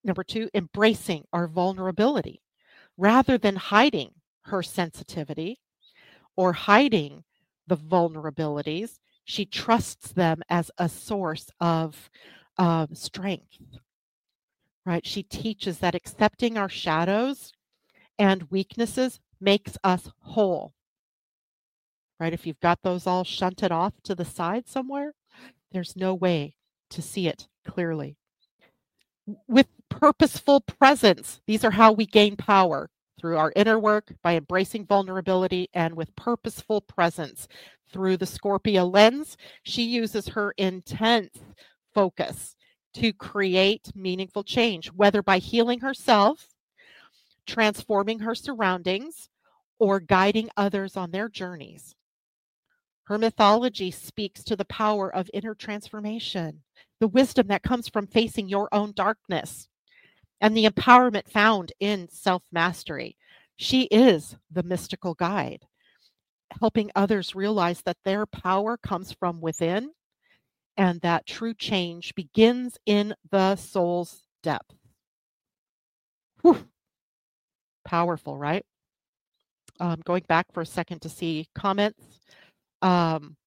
Number two, embracing our vulnerability rather than hiding her sensitivity or hiding the vulnerabilities. She trusts them as a source of um, strength, right? She teaches that accepting our shadows and weaknesses makes us whole, right? If you've got those all shunted off to the side somewhere, there's no way to see it clearly. With purposeful presence, these are how we gain power through our inner work, by embracing vulnerability, and with purposeful presence. Through the Scorpio lens, she uses her intense focus to create meaningful change, whether by healing herself, transforming her surroundings, or guiding others on their journeys. Her mythology speaks to the power of inner transformation, the wisdom that comes from facing your own darkness, and the empowerment found in self-mastery. She is the mystical guide, helping others realize that their power comes from within and that true change begins in the soul's depth. Whew. Powerful, right? Um, going back for a second to see comments. Um,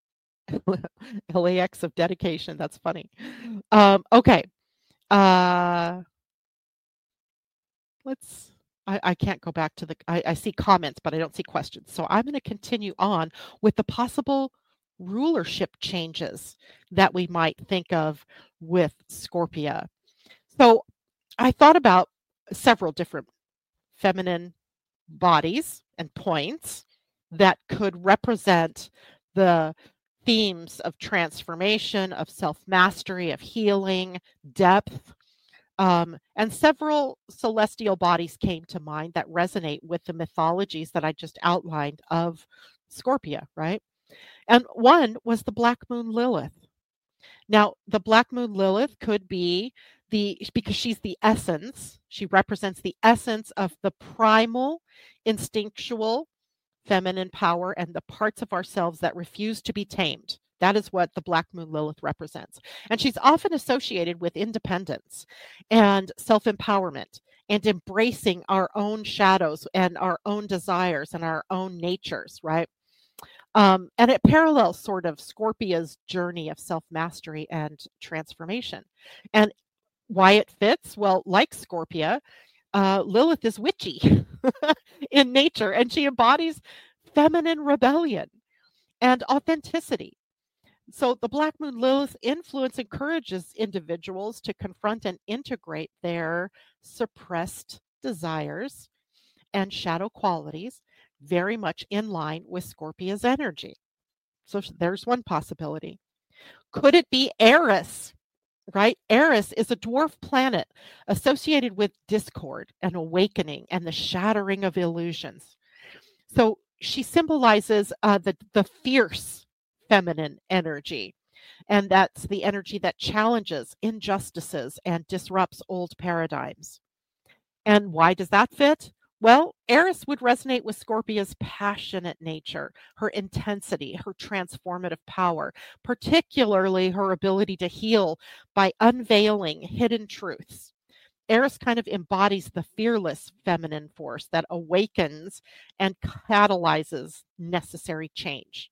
L A X of dedication. That's funny. Um, okay. Uh, let's, I, I can't go back to the, I, I see comments, but I don't see questions. So I'm going to continue on with the possible rulership changes that we might think of with Scorpia. So I thought about several different feminine bodies and points that could represent the themes of transformation, of self-mastery, of healing, depth. Um, and several celestial bodies came to mind that resonate with the mythologies that I just outlined of Scorpia, right? And one was the Black Moon Lilith. Now, the Black Moon Lilith could be the, because she's the essence, she represents the essence of the primal, instinctual, feminine power and the parts of ourselves that refuse to be tamed. That is what the Black Moon Lilith represents. And she's often associated with independence and self-empowerment and embracing our own shadows and our own desires and our own natures, right? Um, and it parallels sort of Scorpia's journey of self-mastery and transformation. And why it fits? Well, like Scorpia, uh, Lilith is witchy in nature, and she embodies feminine rebellion and authenticity. So the Black Moon Lilith influence encourages individuals to confront and integrate their suppressed desires and shadow qualities, very much in line with Scorpia's energy. So there's one possibility. Could it be Eris? Right? Eris is a dwarf planet associated with discord and awakening and the shattering of illusions. So she symbolizes uh, the, the fierce feminine energy. And that's the energy that challenges injustices and disrupts old paradigms. And why does that fit? Well, Eris would resonate with Scorpia's passionate nature, her intensity, her transformative power, particularly her ability to heal by unveiling hidden truths. Eris kind of embodies the fearless feminine force that awakens and catalyzes necessary change.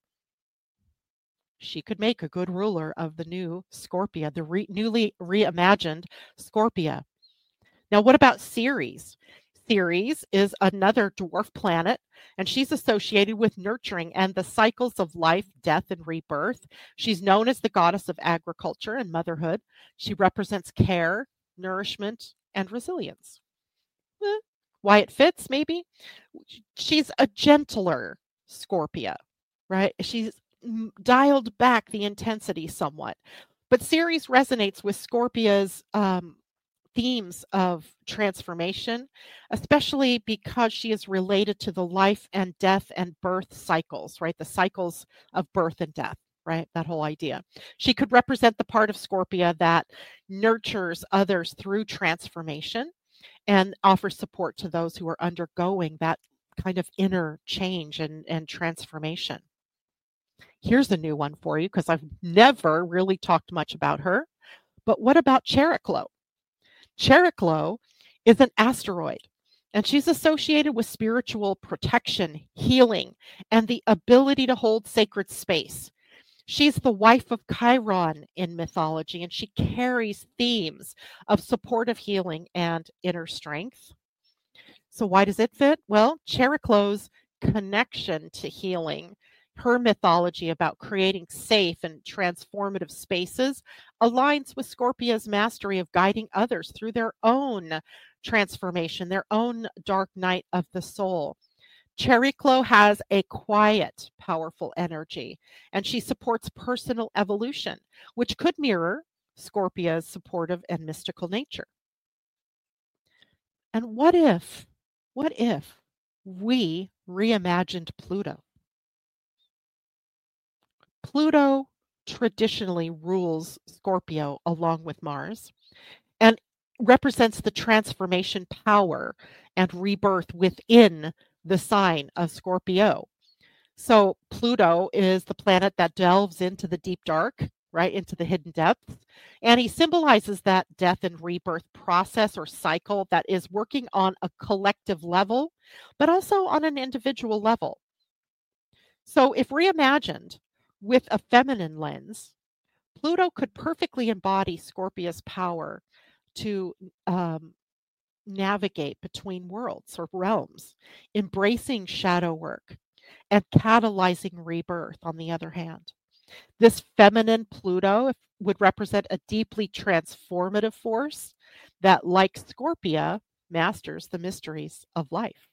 She could make a good ruler of the new Scorpia, the re- newly reimagined Scorpia. Now, what about Ceres? Ceres is another dwarf planet, and she's associated with nurturing and the cycles of life, death, and rebirth. She's known as the goddess of agriculture and motherhood. She represents care, nourishment, and resilience. Eh, why it fits, maybe? She's a gentler Scorpia, right? She's dialed back the intensity somewhat. But Ceres resonates with Scorpia's um, themes of transformation, especially because she is related to the life and death and birth cycles, right? The cycles of birth and death, right? That whole idea. She could represent the part of Scorpia that nurtures others through transformation and offers support to those who are undergoing that kind of inner change and, and transformation. Here's a new one for you because I've never really talked much about her. But what about Chariklo? Chariklo is an asteroid, and she's associated with spiritual protection, healing, and the ability to hold sacred space. She's the wife of Chiron in mythology, and she carries themes of supportive healing and inner strength. So why does it fit? Well, Chariklo's connection to healing, her mythology about creating safe and transformative spaces aligns with Scorpia's mastery of guiding others through their own transformation, their own dark night of the soul. Chariklo has a quiet, powerful energy, and she supports personal evolution, which could mirror Scorpia's supportive and mystical nature. And what if, what if we reimagined Pluto? Pluto traditionally rules Scorpio along with Mars and represents the transformation power and rebirth within the sign of Scorpio. So Pluto is the planet that delves into the deep dark, right, into the hidden depths. And he symbolizes that death and rebirth process or cycle that is working on a collective level, but also on an individual level. So if reimagined with a feminine lens, Pluto could perfectly embody Scorpia's power to um, navigate between worlds or realms, embracing shadow work and catalyzing rebirth, on the other hand. This feminine Pluto would represent a deeply transformative force that, like Scorpia, masters the mysteries of life.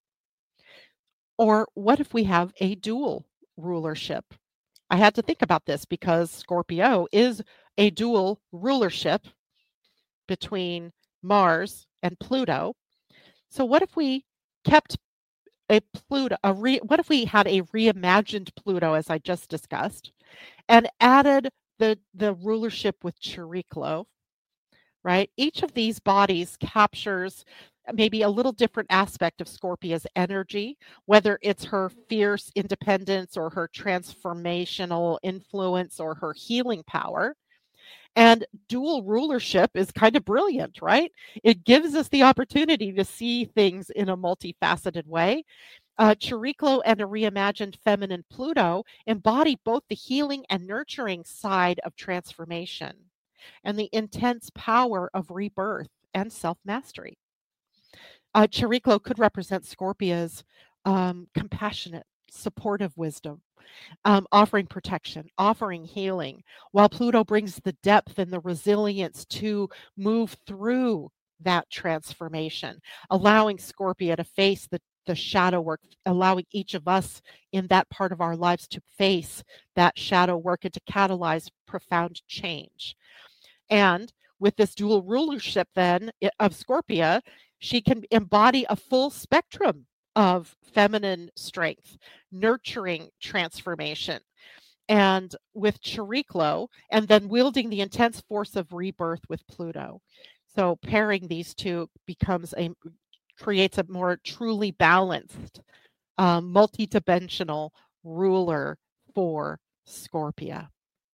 Or what if we have a dual rulership? I had to think about this because Scorpio is a dual rulership between Mars and Pluto. So what if we kept a Pluto, a re, what if we had a reimagined Pluto, as I just discussed, and added the the rulership with Chariklo, right? Each of these bodies captures maybe a little different aspect of Scorpia's energy, whether it's her fierce independence or her transformational influence or her healing power. And dual rulership is kind of brilliant, right? It gives us the opportunity to see things in a multifaceted way. Uh, Chariklo and a reimagined feminine Pluto embody both the healing and nurturing side of transformation and the intense power of rebirth and self-mastery. Uh, Chariklo could represent Scorpia's um, compassionate, supportive wisdom, um, offering protection, offering healing, while Pluto brings the depth and the resilience to move through that transformation, allowing Scorpia to face the, the shadow work, allowing each of us in that part of our lives to face that shadow work and to catalyze profound change. And with this dual rulership then of Scorpia, she can embody a full spectrum of feminine strength, nurturing transformation, and with Chariklo, and then wielding the intense force of rebirth with Pluto. So pairing these two becomes a creates a more truly balanced, um, multidimensional ruler for Scorpia.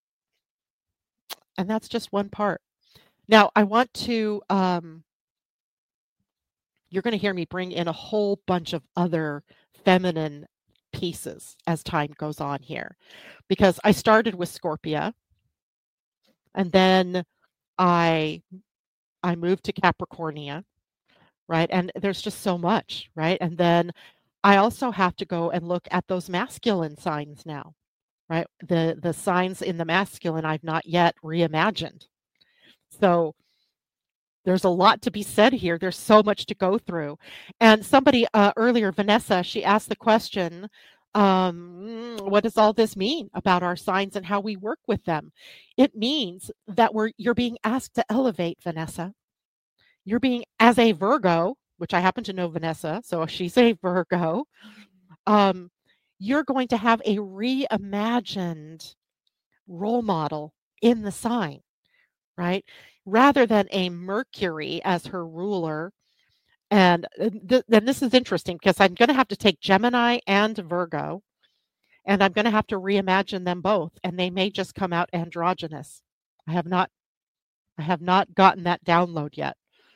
And that's just one part. Now, I want to um, you're going to hear me bring in a whole bunch of other feminine pieces as time goes on here, because I started with Scorpia, and then I I moved to Capricornia, right? And there's just so much, right? And then I also have to go and look at those masculine signs now, right? The the signs in the masculine I've not yet reimagined. So there's a lot to be said here. There's so much to go through. And somebody uh, earlier, Vanessa, she asked the question, um, what does all this mean about our signs and how we work with them? It means that we're you're being asked to elevate, Vanessa. You're being, as a Virgo, which I happen to know Vanessa, so she's a Virgo, um, you're going to have a reimagined role model in the sign, right? Rather than a Mercury as her ruler. And th- then this is interesting because I'm going to have to take Gemini and Virgo, and I'm going to have to reimagine them both, and they may just come out androgynous. I have not, I have not gotten that download yet.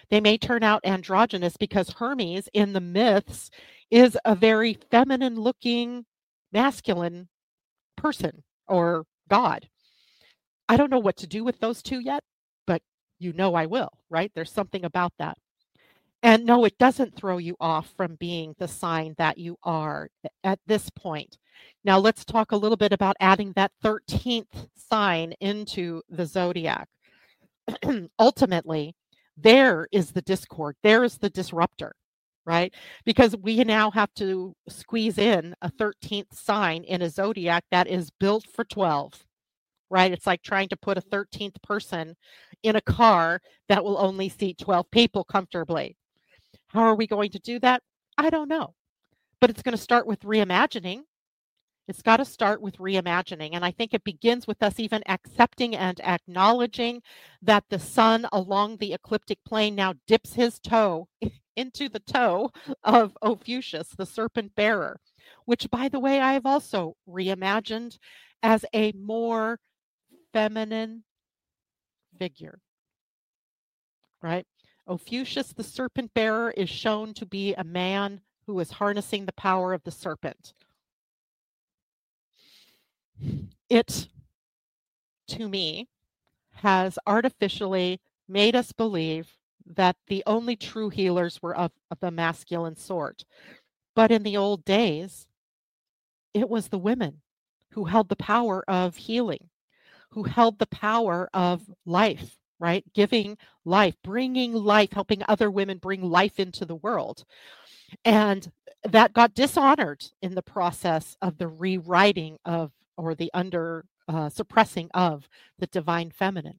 They may turn out androgynous because Hermes in the myths is a very feminine looking masculine person or god. I don't know what to do with those two yet, but you know I will, right? There's something about that. And no, it doesn't throw you off from being the sign that you are at this point. Now, let's talk a little bit about adding that thirteenth sign into the zodiac. Ultimately, there is the discord, there is the disruptor, right? Because we now have to squeeze in a thirteenth sign in a zodiac that is built for twelve, right? It's like trying to put a thirteenth person in a car that will only seat twelve people comfortably. How are we going to do that? I don't know. But it's going to start with reimagining. It's got to start with reimagining. And I think it begins with us even accepting and acknowledging that the sun along the ecliptic plane now dips his toe into the toe of Ophiuchus, the serpent bearer, which, by the way, I have also reimagined as a more feminine figure, right? Ophiuchus, the serpent bearer, is shown to be a man who is harnessing the power of the serpent. It, to me, has artificially made us believe that the only true healers were of, of the masculine sort. But in the old days, it was the women who held the power of healing, who held the power of life, right? Giving life, bringing life, helping other women bring life into the world. And that got dishonored in the process of the rewriting of, or the under uh, suppressing of the divine feminine.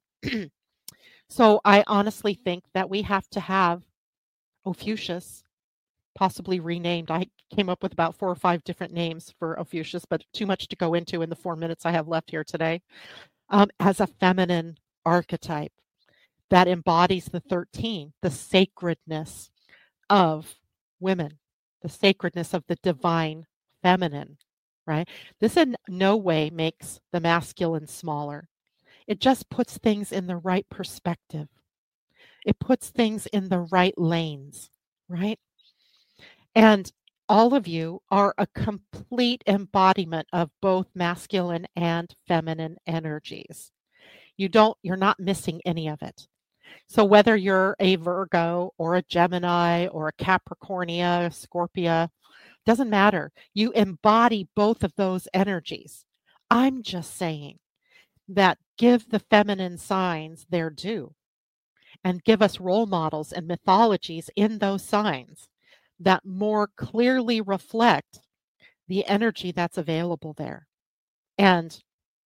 So I honestly think that we have to have Ophiuchus, possibly renamed. I came up with about four or five different names for Ophiuchus, but too much to go into in the four minutes I have left here today, um, as a feminine archetype that embodies the thirteen, the sacredness of women, the sacredness of the divine feminine, right? This in no way makes the masculine smaller. It just puts things in the right perspective. It puts things in the right lanes, right? And all of you are a complete embodiment of both masculine and feminine energies. You don't, you're not missing any of it. So whether you're a Virgo or a Gemini or a Capricornia, Scorpia, doesn't matter. You embody both of those energies. I'm just saying that give the feminine signs their due and give us role models and mythologies in those signs that more clearly reflect the energy that's available there. And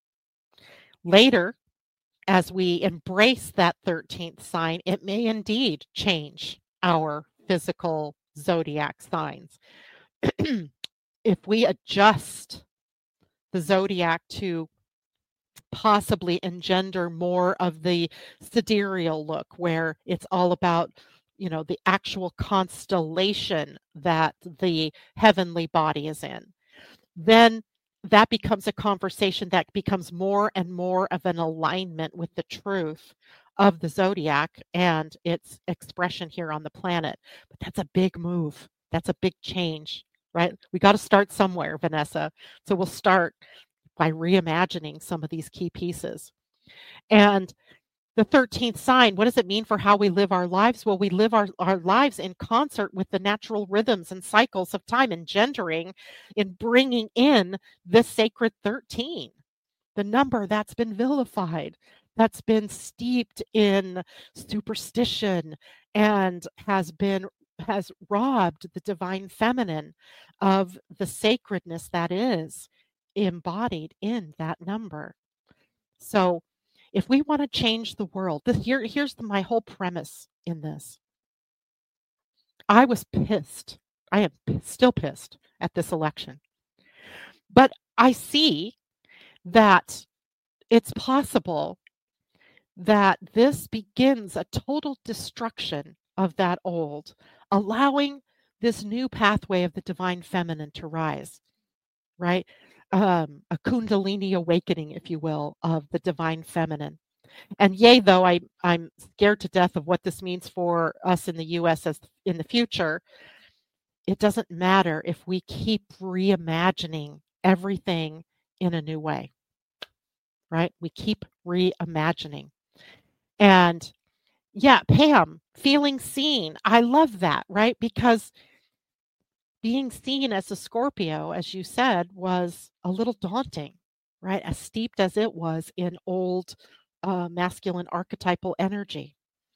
later, as we embrace that thirteenth sign, it may indeed change our physical zodiac signs. If we adjust the zodiac to possibly engender more of the sidereal look, where it's all about, you know, the actual constellation that the heavenly body is in, then that becomes a conversation that becomes more and more of an alignment with the truth of the zodiac and its expression here on the planet. But that's a big move. That's a big change, right? We got to start somewhere, Vanessa. So we'll start by reimagining some of these key pieces. And the thirteenth sign, what does it mean for how we live our lives? Well, we live our, our lives in concert with the natural rhythms and cycles of time, engendering in bringing in the sacred thirteen, the number that's been vilified, that's been steeped in superstition and has been has robbed the divine feminine of the sacredness that is embodied in that number. So if we want to change the world, this, here, here's the, my whole premise in this. I was pissed. I am p- still pissed at this election. But I see that it's possible that this begins a total destruction of that old, allowing this new pathway of the divine feminine to rise, right? Um, a Kundalini awakening, if you will, of the divine feminine. And yay, though, I, I'm scared to death of what this means for us in the U S as in the future. It doesn't matter if we keep reimagining everything in a new way, right? We keep reimagining. And yeah, Pam, feeling seen. I love that, right? Because being seen as a Scorpio, as you said, was a little daunting, right? As steeped as it was in old uh, masculine archetypal energy.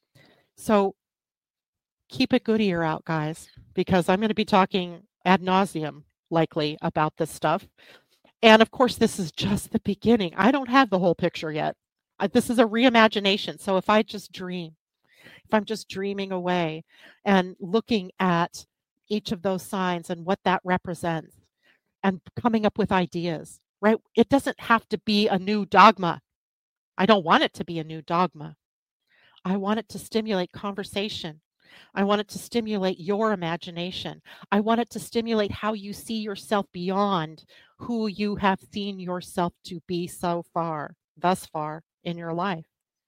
So keep a good ear out, guys, because I'm going to be talking ad nauseum likely about this stuff. And of course, this is just the beginning. I don't have the whole picture yet. Uh, This is a reimagination. So if I just dream, if I'm just dreaming away and looking at each of those signs and what that represents and coming up with ideas, right? It doesn't have to be a new dogma. I don't want it to be a new dogma. I want it to stimulate conversation. I want it to stimulate your imagination. I want it to stimulate how you see yourself beyond who you have seen yourself to be so far, thus far in your life.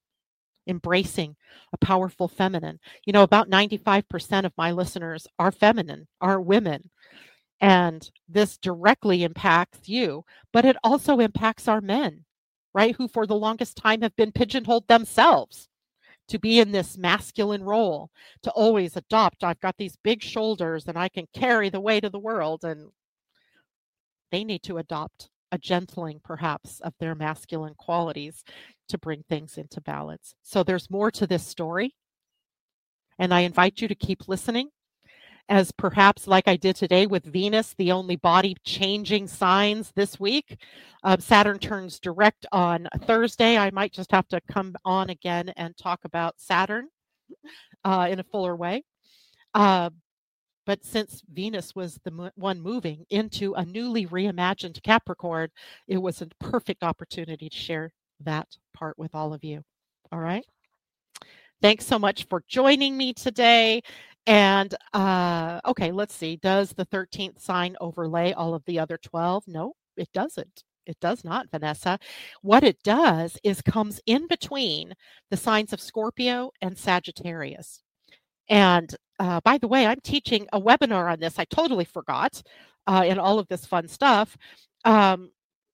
Embracing a powerful feminine. You know, about ninety-five percent of my listeners are feminine, are women. And this directly impacts you, but it also impacts our men, right? Who for the longest time have been pigeonholed themselves to be in this masculine role, to always adopt. I've got these big shoulders and I can carry the weight of the world. And they need to adopt a gentling, perhaps, of their masculine qualities to bring things into balance. So there's more to this story. And I invite you to keep listening, as perhaps like I did today with Venus, the only body changing signs this week. Uh, Saturn turns direct on Thursday. I might just have to come on again and talk about Saturn uh, in a fuller way. Uh, but since Venus was the mo- one moving into a newly reimagined Capricorn, it was a perfect opportunity to share that part with all of you. All right. Thanks so much for joining me today. And uh, okay, let's see. Does the thirteenth sign overlay all of the other twelve? No, it doesn't. It does not, Vanessa. What it does is comes in between the signs of Scorpio and Sagittarius. And uh, by the way, I'm teaching a webinar on this. I totally forgot uh, in all of this fun stuff um,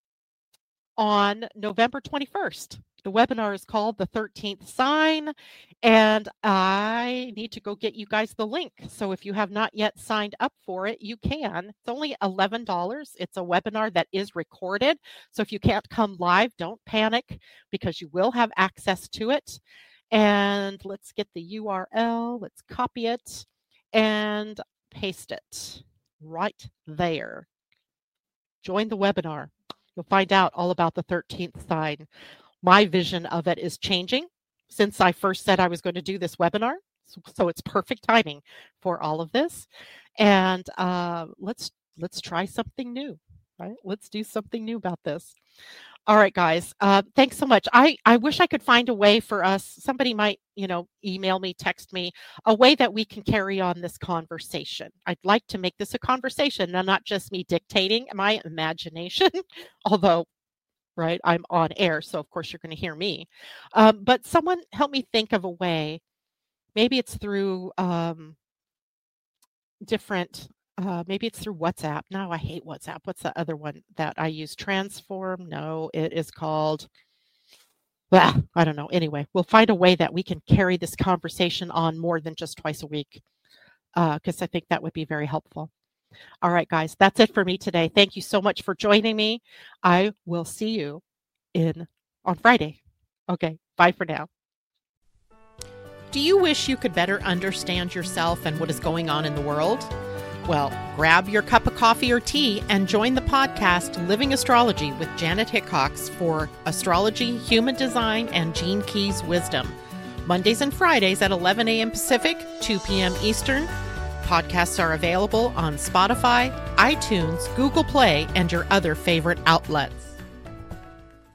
on November twenty-first. The webinar is called The thirteenth Sign, and I need to go get you guys the link. So if you have not yet signed up for it, you can. It's only eleven dollars. It's a webinar that is recorded. So if you can't come live, don't panic, because you will have access to it. And let's get the U R L. Let's copy it and paste it right there. Join the webinar. You'll find out all about the thirteenth sign. My vision of it is changing since I first said I was going to do this webinar. So, so it's perfect timing for all of this. And uh, let's let's try something new, right? Let's do something new about this. All right, guys. Uh, thanks so much. I, I wish I could find a way for us. Somebody might, you know, email me, text me, a way that we can carry on this conversation. I'd like to make this a conversation and not just me dictating my imagination, although, right, I'm on air, so of course you're going to hear me. Um, but someone help me think of a way. Maybe it's through um, different. Uh, maybe it's through WhatsApp. No, I hate WhatsApp. What's the other one that I use? Transform? No, it is called, ah, I don't know. Anyway, we'll find a way that we can carry this conversation on more than just twice a week, because uh, I think that would be very helpful. All right, guys, that's it for me today. Thank you so much for joining me. I will see you in on Friday. Okay, bye for now. Do you wish you could better understand yourself and what is going on in the world? Well, grab your cup of coffee or tea and join the podcast Living Astrology with Janet Hickox for astrology, human design, and Gene Keys wisdom. Mondays and Fridays at eleven a.m. Pacific, two p.m. Eastern. Podcasts are available on Spotify, iTunes, Google Play, and your other favorite outlets.